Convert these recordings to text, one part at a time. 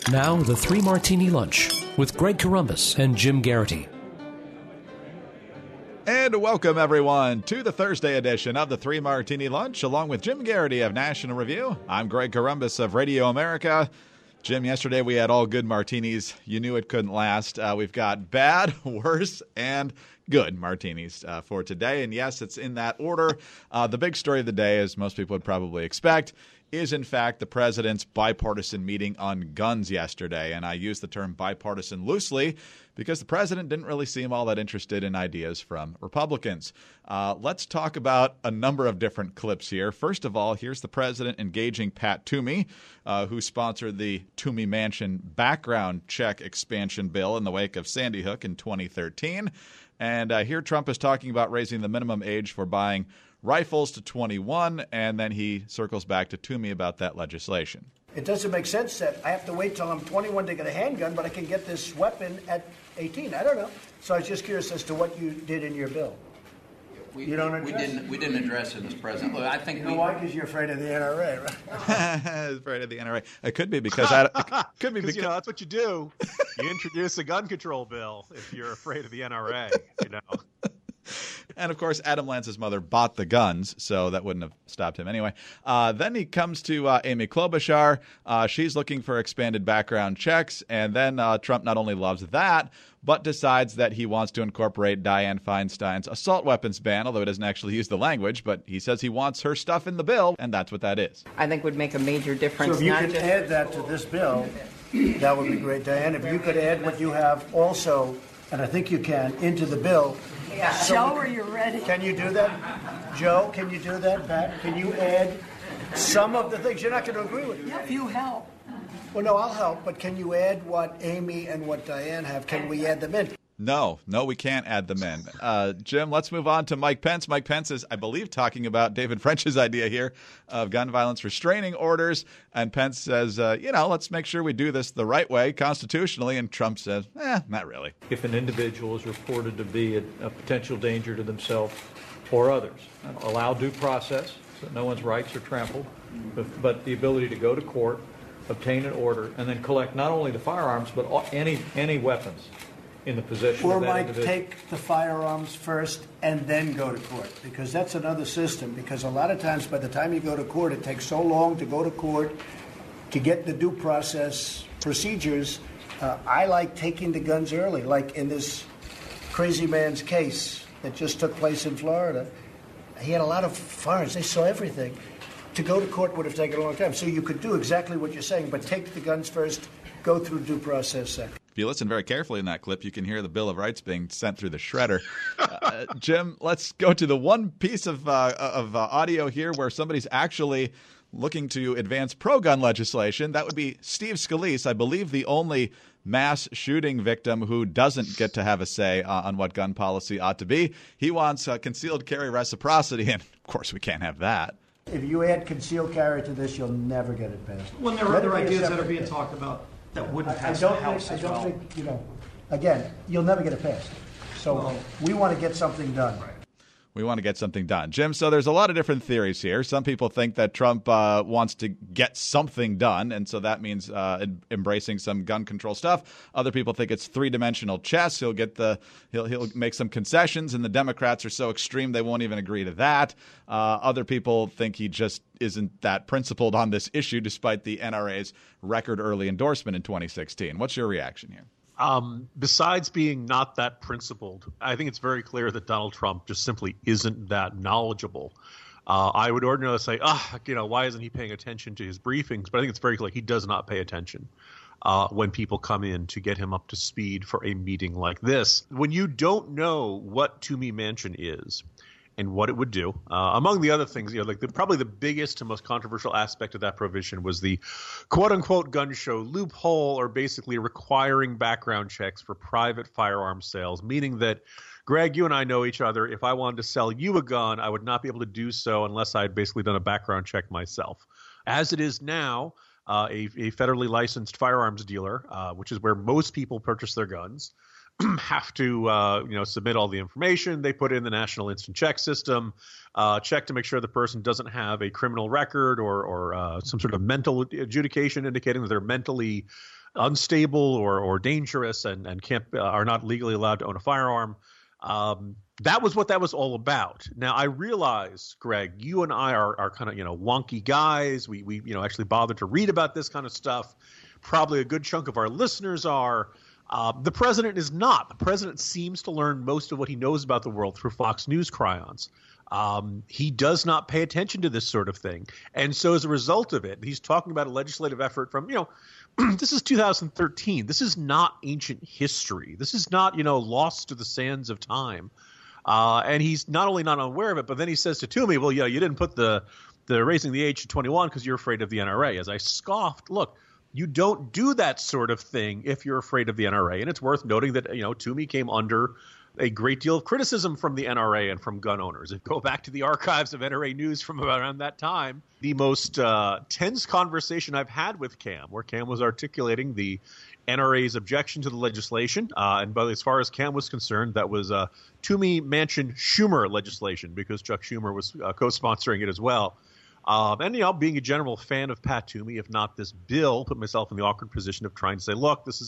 Now, the Three Martini Lunch with Greg Corombos and Jim Garrity. And welcome, everyone, to the Thursday edition of the Three Martini Lunch, along with Jim Garrity of National Review. I'm Greg Corombos of Radio America. Jim, yesterday we had all good martinis. You knew it couldn't last. We've got bad, worse, and good martinis for today. And yes, it's in that order. The big story of the day, as most people would probably expect, is in fact the president's bipartisan meeting on guns yesterday. And I use the term bipartisan loosely because the president didn't really seem all that interested in ideas from Republicans. Let's talk about a number of different clips here. First of all, here's the president engaging Pat Toomey, who sponsored the Toomey Mansion background check expansion bill in the wake of Sandy Hook in 2013. And here Trump is talking about raising the minimum age for buying rifles to 21, and then he circles back to Toomey about that legislation. It doesn't make sense that I have to wait till I'm 21 to get a handgun, but I can get this weapon at 18. I don't know. So I was just curious as to what you did in your bill. You don't address we didn't address it, Mr. President. Look, I think you know why? Because you're afraid of the NRA, right? Afraid of the NRA. It could be because because that's what you do. You introduce a gun control bill if you're afraid of the NRA. You know. And, of course, Adam Lance's mother bought the guns, so that wouldn't have stopped him anyway. Then he comes to Amy Klobuchar. She's looking for expanded background checks. And then Trump not only loves that, but decides that he wants to incorporate Dianne Feinstein's assault weapons ban, although he doesn't actually use the language. But he says he wants her stuff in the bill, and that's what that is. I think would make a major difference. So if you could add that to this bill, that would be great, Diane. If you could add what you have also, and I think you can, into the bill. Yeah. So Joe, are you ready? Can you do that? Joe, can you do that? Pat, can you add some of the things? You're not going to agree with me. Yeah, if you help. Well, no, I'll help, but can you add what Amy and what Diane have? Can we add them in? No, we can't add them in. Jim, let's move on to Mike Pence. Mike Pence is, I believe, talking about David French's idea here of gun violence restraining orders. And Pence says, let's make sure we do this the right way constitutionally. And Trump says, not really. If an individual is reported to be a potential danger to themselves or others, allow due process so no one's rights are trampled, but the ability to go to court, obtain an order, and then collect not only the firearms, but any weapons in the possession or of that might individual. Take the firearms first and then go to court, because that's another system. Because a lot of times by the time you go to court, it takes so long to go to court to get the due process procedures. I like taking the guns early, like in this crazy man's case that just took place in Florida. He had a lot of firearms. They saw everything. To go to court would have taken a long time. So you could do exactly what you're saying, but take the guns first, go through due process second. If you listen very carefully in that clip, you can hear the Bill of Rights being sent through the shredder. Jim, let's go to the one piece of audio here where somebody's actually looking to advance pro-gun legislation. That would be Steve Scalise, I believe the only mass shooting victim who doesn't get to have a say on what gun policy ought to be. He wants concealed carry reciprocity, and of course we can't have that. If you add concealed carry to this, you'll never get it passed. Well, there are other ideas that are being talked about that wouldn't pass the House as well. I don't think, again, you'll never get it passed. So we want to get something done. Right. We want to get something done. Jim, so there's a lot of different theories here. Some people think that Trump wants to get something done, and so that means embracing some gun control stuff. Other people think it's three-dimensional chess. He'll make some concessions, and the Democrats are so extreme they won't even agree to that. Other people think he just isn't that principled on this issue, despite the NRA's record early endorsement in 2016. What's your reaction here? Besides being not that principled, I think it's very clear that Donald Trump just simply isn't that knowledgeable. I would ordinarily say, why isn't he paying attention to his briefings? But I think it's very clear he does not pay attention when people come in to get him up to speed for a meeting like this. When you don't know what Toomey Mansion is and what it would do, among the other things, probably the biggest and most controversial aspect of that provision was the quote-unquote gun show loophole, or basically requiring background checks for private firearm sales, meaning that, Greg, you and I know each other. If I wanted to sell you a gun, I would not be able to do so unless I had basically done a background check myself. As it is now, a federally licensed firearms dealer, which is where most people purchase their guns, have to submit all the information. They put in the National Instant Check system, check to make sure the person doesn't have a criminal record or some sort of mental adjudication indicating that they're mentally unstable or dangerous and can't are not legally allowed to own a firearm. That was what that was all about. Now, I realize, Greg, you and I are kind of, wonky guys. We actually bothered to read about this kind of stuff. Probably a good chunk of our listeners are. The president is not. The president seems to learn most of what he knows about the world through Fox News cryons. He does not pay attention to this sort of thing. And so as a result of it, he's talking about a legislative effort from, this is 2013. This is not ancient history. This is not, lost to the sands of time. And he's not only not aware of it, but then he says to Toomey, well, you didn't put the raising the age to 21 because you're afraid of the NRA. As I scoffed, look, you don't do that sort of thing if you're afraid of the NRA. And it's worth noting that, Toomey came under a great deal of criticism from the NRA and from gun owners. If you go back to the archives of NRA news from around that time, the most tense conversation I've had with Cam, where Cam was articulating the NRA's objection to the legislation. And as far as Cam was concerned, that was Toomey Manchin Schumer legislation, because Chuck Schumer was co-sponsoring it as well. And, being a general fan of Pat Toomey, if not this bill, put myself in the awkward position of trying to say, look, this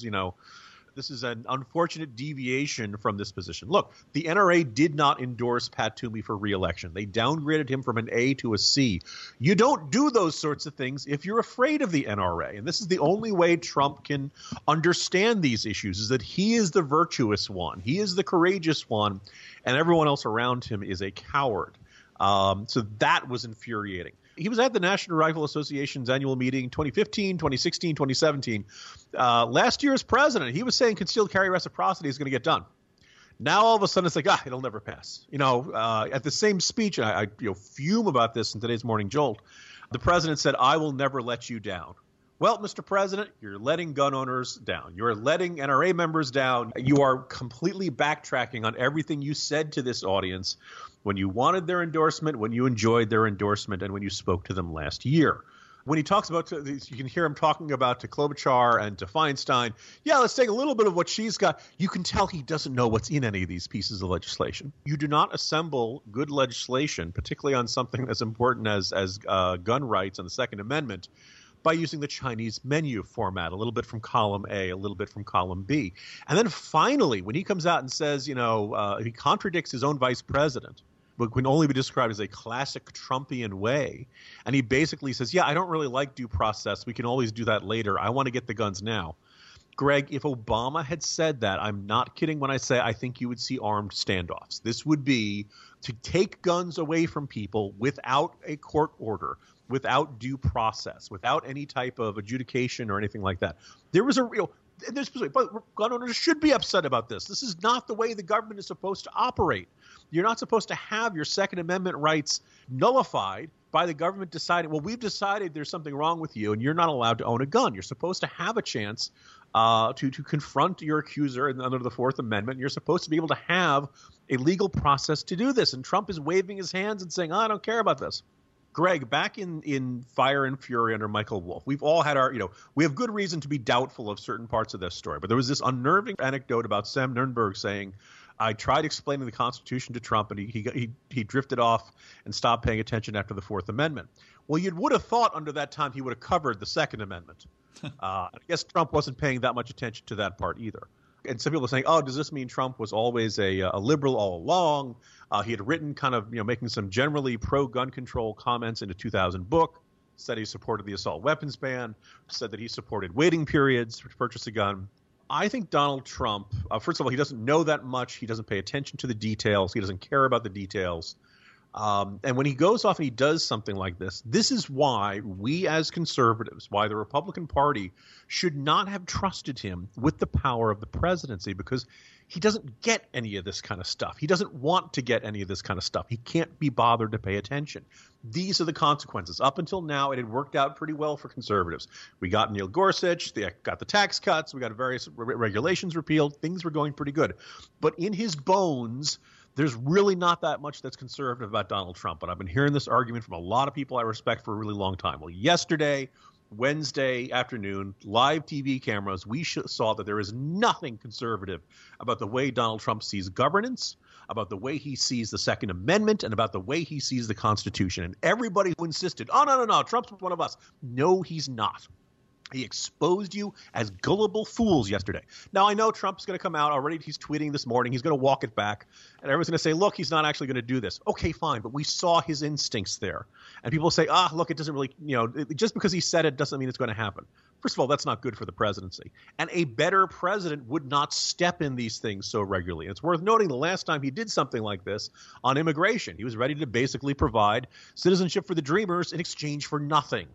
is an unfortunate deviation from this position. Look, the NRA did not endorse Pat Toomey for re-election. They downgraded him from an A to a C. You don't do those sorts of things if you're afraid of the NRA. And this is the only way Trump can understand these issues, is that he is the virtuous one. He is the courageous one, and everyone else around him is a coward. So that was infuriating. He was at the National Rifle Association's annual meeting 2015, 2016, 2017. Last year as president, he was saying concealed carry reciprocity is going to get done. Now all of a sudden it's like, it'll never pass. At the same speech, I fume about this in today's Morning Jolt, the president said, I will never let you down. Well, Mr. President, you're letting gun owners down. You're letting NRA members down. You are completely backtracking on everything you said to this audience when you wanted their endorsement, when you enjoyed their endorsement, and when you spoke to them last year. When he talks about, you can hear him talking about to Klobuchar and to Feinstein, let's take a little bit of what she's got. You can tell he doesn't know what's in any of these pieces of legislation. You do not assemble good legislation, particularly on something as important as gun rights and the Second Amendment, by using the Chinese menu format, a little bit from column A, a little bit from column B. And then finally, when he comes out and says, he contradicts his own vice president, but can only be described as a classic Trumpian way. And he basically says, I don't really like due process. We can always do that later. I want to get the guns now. Greg, if Obama had said that, I'm not kidding when I say I think you would see armed standoffs. This would be to take guns away from people without a court order, without due process, without any type of adjudication or anything like that. There was but gun owners should be upset about this. This is not the way the government is supposed to operate. You're not supposed to have your Second Amendment rights nullified by the government deciding, well, we've decided there's something wrong with you and you're not allowed to own a gun. You're supposed to have a chance to confront your accuser under the Fourth Amendment. You're supposed to be able to have a legal process to do this. And Trump is waving his hands and saying, I don't care about this. Greg, back in Fire and Fury under Michael Wolff, we've all had we have good reason to be doubtful of certain parts of this story. But there was this unnerving anecdote about Sam Nunberg saying, I tried explaining the Constitution to Trump, and he drifted off and stopped paying attention after the Fourth Amendment. Well, you would have thought under that time he would have covered the Second Amendment. I guess Trump wasn't paying that much attention to that part either. And some people are saying, does this mean Trump was always a liberal all along? He had written kind of, making some generally pro-gun control comments in a 2000 book, said he supported the assault weapons ban, said that he supported waiting periods to purchase a gun. I think Donald Trump, first of all, he doesn't know that much. He doesn't pay attention to the details. He doesn't care about the details. And when he goes off and he does something like this, this is why we as conservatives, why the Republican Party should not have trusted him with the power of the presidency, because he doesn't get any of this kind of stuff. He doesn't want to get any of this kind of stuff. He can't be bothered to pay attention. These are the consequences. Up until now, it had worked out pretty well for conservatives. We got Neil Gorsuch, they got the tax cuts, we got various regulations repealed. Things were going pretty good. But in his bones, there's really not that much that's conservative about Donald Trump. And I've been hearing this argument from a lot of people I respect for a really long time. Well, yesterday, Wednesday afternoon, live TV cameras, we saw that there is nothing conservative about the way Donald Trump sees governance, about the way he sees the Second Amendment, and about the way he sees the Constitution. And everybody who insisted, no, Trump's one of us. No, he's not. He exposed you as gullible fools yesterday. Now, I know Trump's going to come out already. He's tweeting this morning. He's going to walk it back. And everyone's going to say, look, he's not actually going to do this. Okay, fine. But we saw his instincts there. And people say, look, it doesn't really, just because he said it doesn't mean it's going to happen. First of all, that's not good for the presidency. And a better president would not step in these things so regularly. And it's worth noting the last time he did something like this on immigration, he was ready to basically provide citizenship for the dreamers in exchange for nothing.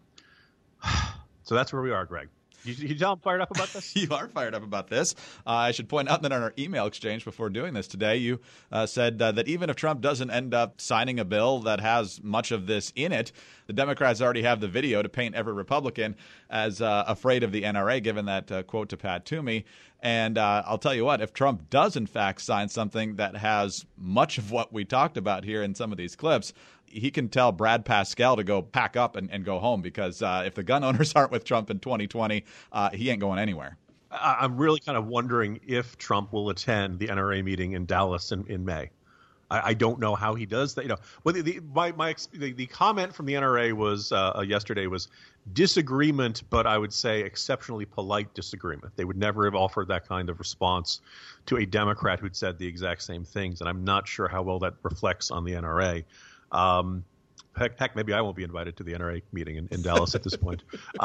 So that's where we are, Greg. You tell I'm fired up about this? You are fired up about this. I should point out that on our email exchange before doing this today, you said that even if Trump doesn't end up signing a bill that has much of this in it, the Democrats already have the video to paint every Republican as afraid of the NRA, given that quote to Pat Toomey. And I'll tell you what, if Trump does in fact sign something that has much of what we talked about here in some of these clips, he can tell Brad Pascal to go pack up and go home, because if the gun owners aren't with Trump in 2020, he ain't going anywhere. I'm really kind of wondering if Trump will attend the NRA meeting in Dallas in May. I don't know how he does that. Well, the comment from the NRA was yesterday was disagreement, but I would say exceptionally polite disagreement. They would never have offered that kind of response to a Democrat who'd said the exact same things, and I'm not sure how well that reflects on the NRA. Heck, maybe I won't be invited to the NRA meeting in Dallas at this point.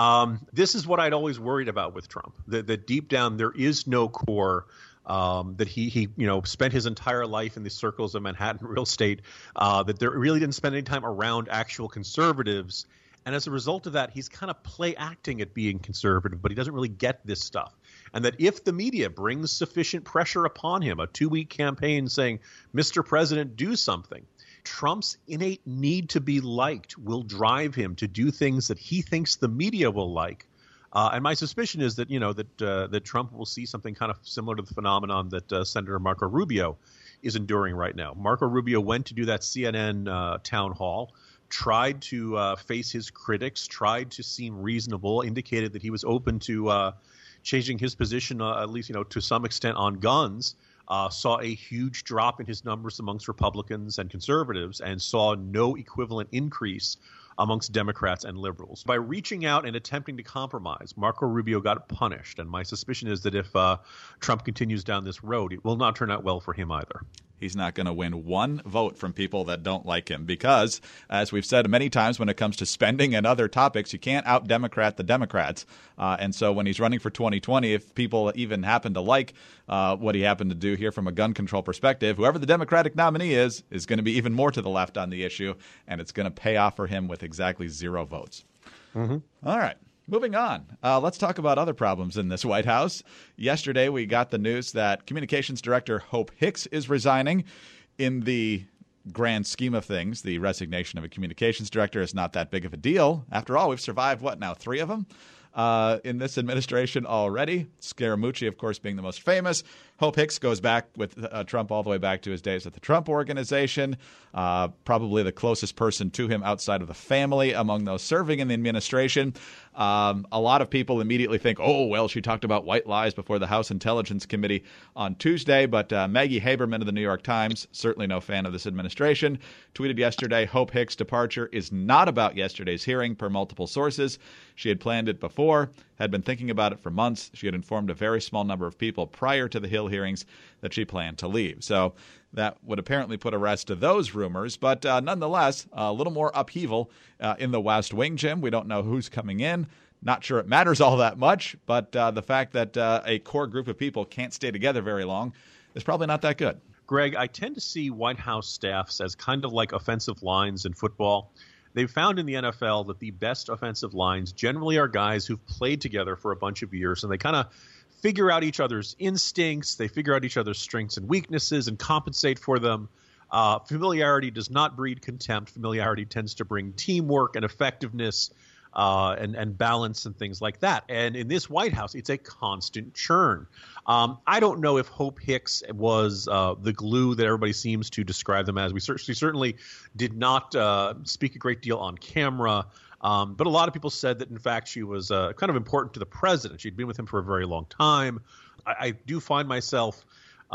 This is what I'd always worried about with Trump, that deep down there is no core, that he spent his entire life in the circles of Manhattan real estate, that there really didn't spend any time around actual conservatives. And as a result of that, he's kind of play acting at being conservative, but he doesn't really get this stuff. And that if the media brings sufficient pressure upon him, a 2-week campaign saying, Mr. President, do something, Trump's innate need to be liked will drive him to do things that he thinks the media will like. And my suspicion is that, that Trump will see something kind of similar to the phenomenon that Senator Marco Rubio is enduring right now. Marco Rubio went to do that CNN town hall, tried to face his critics, tried to seem reasonable, indicated that he was open to changing his position, at least, to some extent on guns. Saw a huge drop in his numbers amongst Republicans and conservatives, and saw no equivalent increase amongst Democrats and liberals. By reaching out and attempting to compromise, Marco Rubio got punished, and my suspicion is that if Trump continues down this road, it will not turn out well for him either. He's not going to win one vote from people that don't like him, because, as we've said many times, when it comes to spending and other topics, you can't out-Democrat the Democrats. And so when he's running for 2020, if people even happen to like what he happened to do here from a gun control perspective, whoever the Democratic nominee is going to be even more to the left on the issue, and it's going to pay off for him with exactly 0 votes. Mm-hmm. All right. Moving on, let's talk about other problems in this White House. Yesterday, we got the news that Communications Director Hope Hicks is resigning. In the grand scheme of things, the resignation of a communications director is not that big of a deal. After all, we've survived, 3 of them in this administration already. Scaramucci, of course, being the most famous. Hope Hicks goes back with Trump all the way back to his days at the Trump Organization, probably the closest person to him outside of the family among those serving in the administration. A lot of people immediately think, oh, well, she talked about white lies before the House Intelligence Committee on Tuesday. But Maggie Haberman of the New York Times, certainly no fan of this administration, tweeted yesterday, Hope Hicks' departure is not about yesterday's hearing, per multiple sources. She had planned it before, had been thinking about it for months. She had informed a very small number of people prior to the Hill hearings that she planned to leave. So that would apparently put a rest to those rumors. But nonetheless, a little more upheaval in the West Wing, Jim. We don't know who's coming in. Not sure it matters all that much, but the fact that a core group of people can't stay together very long is probably not that good. Greg, I tend to see White House staffs as kind of like offensive lines in football. They've found in the NFL that the best offensive lines generally are guys who've played together for a bunch of years, and they kind of figure out each other's instincts. They figure out each other's strengths and weaknesses and compensate for them. Familiarity does not breed contempt. Familiarity tends to bring teamwork and effectiveness and balance and things like that. And in this White House, it's a constant churn. I don't know if Hope Hicks was the glue that everybody seems to describe them as. She certainly did not speak a great deal on camera. But a lot of people said that, in fact, she was kind of important to the president. She'd been with him for a very long time. I do find myself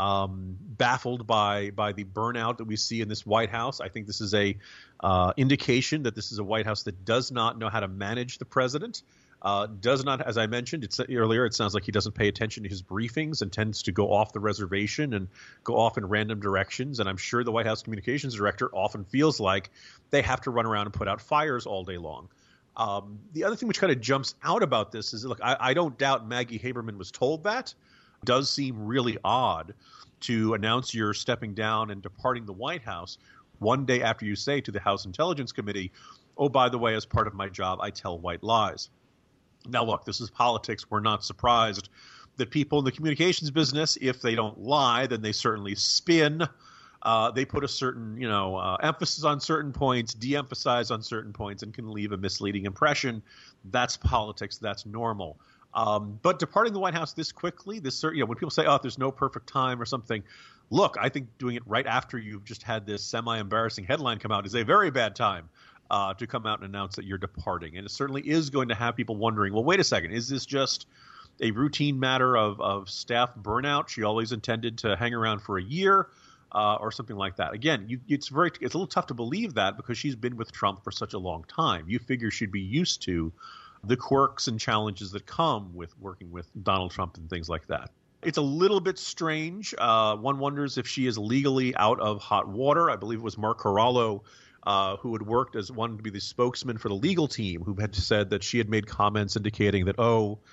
baffled by the burnout that we see in this White House. I think this is a indication that this is a White House that does not know how to manage the president. Does not, as I mentioned earlier, it sounds like he doesn't pay attention to his briefings and tends to go off the reservation and go off in random directions. And I'm sure the White House communications director often feels like they have to run around and put out fires all day long. The other thing which kind of jumps out about this is, look, I don't doubt Maggie Haberman was told that. It does seem really odd to announce you're stepping down and departing the White House one day after you say to the House Intelligence Committee, oh, by the way, as part of my job, I tell white lies. Now, look, this is politics. We're not surprised that people in the communications business, if they don't lie, then they certainly spin. They put a certain, emphasis on certain points, de-emphasize on certain points, and can leave a misleading impression. That's politics. That's normal. But departing the White House this quickly, when people say, oh, there's no perfect time or something, look, I think doing it right after you've just had this semi-embarrassing headline come out is a very bad time to come out and announce that you're departing. And it certainly is going to have people wondering, well, wait a second, is this just a routine matter of staff burnout? She always intended to hang around for a year or something like that. Again, it's a little tough to believe that because she's been with Trump for such a long time. You figure she'd be used to the quirks and challenges that come with working with Donald Trump and things like that. It's a little bit strange. One wonders if she is legally out of hot water. I believe it was Mark Corallo who had worked as wanted to be the spokesman for the legal team, who had said that she had made comments indicating that,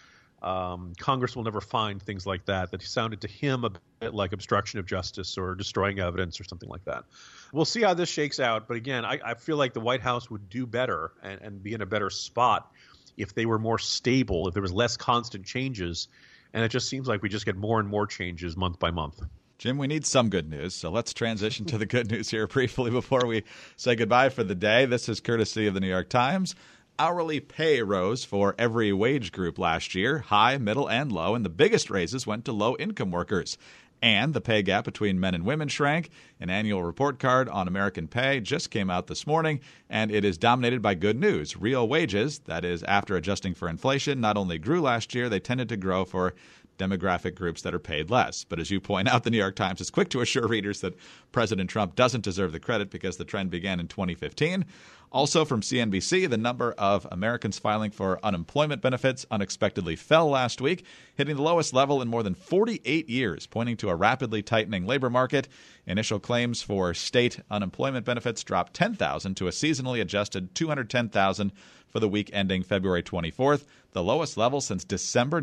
Congress will never find things like that. That sounded to him a bit like obstruction of justice or destroying evidence or something like that. We'll see how this shakes out. But again, I feel like the White House would do better and be in a better spot if they were more stable, if there was less constant changes. And it just seems like we just get more and more changes month by month. Jim, we need some good news, so let's transition to the good news here briefly before we say goodbye for the day. This is courtesy of the New York Times. Hourly pay rose for every wage group last year, high, middle, and low, and the biggest raises went to low-income workers. And the pay gap between men and women shrank. An annual report card on American pay just came out this morning, and it is dominated by good news. Real wages, that is, after adjusting for inflation, not only grew last year, they tended to grow for demographic groups that are paid less. But as you point out, the New York Times is quick to assure readers that President Trump doesn't deserve the credit because the trend began in 2015. Also from CNBC, the number of Americans filing for unemployment benefits unexpectedly fell last week, hitting the lowest level in more than 48 years, pointing to a rapidly tightening labor market. Initial claims for state unemployment benefits dropped 10,000 to a seasonally adjusted 210,000 for the week ending February 24th, the lowest level since December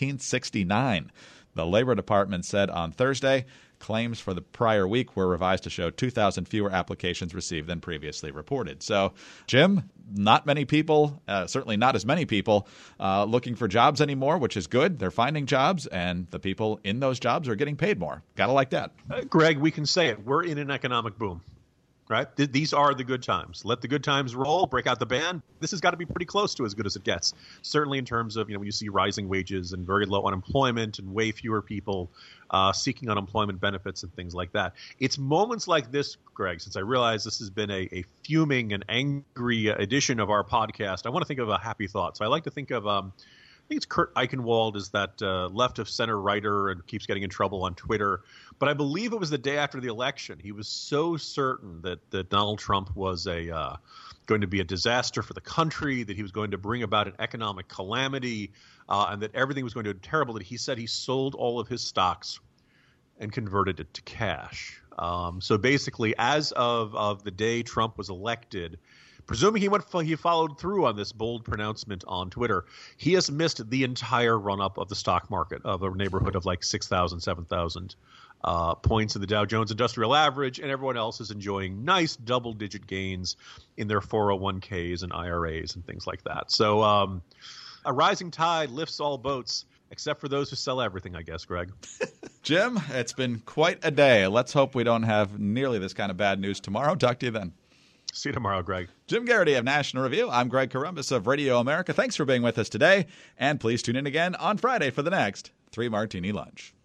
1969. The Labor Department said on Thursday claims for the prior week were revised to show 2,000 fewer applications received than previously reported. So, Jim, not many people, certainly not as many people, looking for jobs anymore, which is good. They're finding jobs, and the people in those jobs are getting paid more. Gotta like that. Greg, we can say it. We're in an economic boom. Right? These are the good times. Let the good times roll, break out the band. This has got to be pretty close to as good as it gets. Certainly in terms of, when you see rising wages and very low unemployment and way fewer people seeking unemployment benefits and things like that. It's moments like this, Greg, since I realize this has been a fuming and angry edition of our podcast, I want to think of a happy thought. So I like to think of I think it's Kurt Eichenwald is that left of center writer and keeps getting in trouble on Twitter. But I believe it was the day after the election. He was so certain that Donald Trump was going to be a disaster for the country, that he was going to bring about an economic calamity, and that everything was going to be terrible, that he said he sold all of his stocks and converted it to cash. So basically, as of the day Trump was elected, presuming he followed through on this bold pronouncement on Twitter, he has missed the entire run-up of the stock market of a neighborhood of like 6,000, 7,000 points in the Dow Jones Industrial Average, and everyone else is enjoying nice double-digit gains in their 401ks and IRAs and things like that. So a rising tide lifts all boats, except for those who sell everything, I guess, Greg. Jim, it's been quite a day. Let's hope we don't have nearly this kind of bad news tomorrow. Talk to you then. See you tomorrow, Greg. Jim Garrity of National Review. I'm Greg Corombos of Radio America. Thanks for being with us today, and please tune in again on Friday for the next 3 Martini Lunch.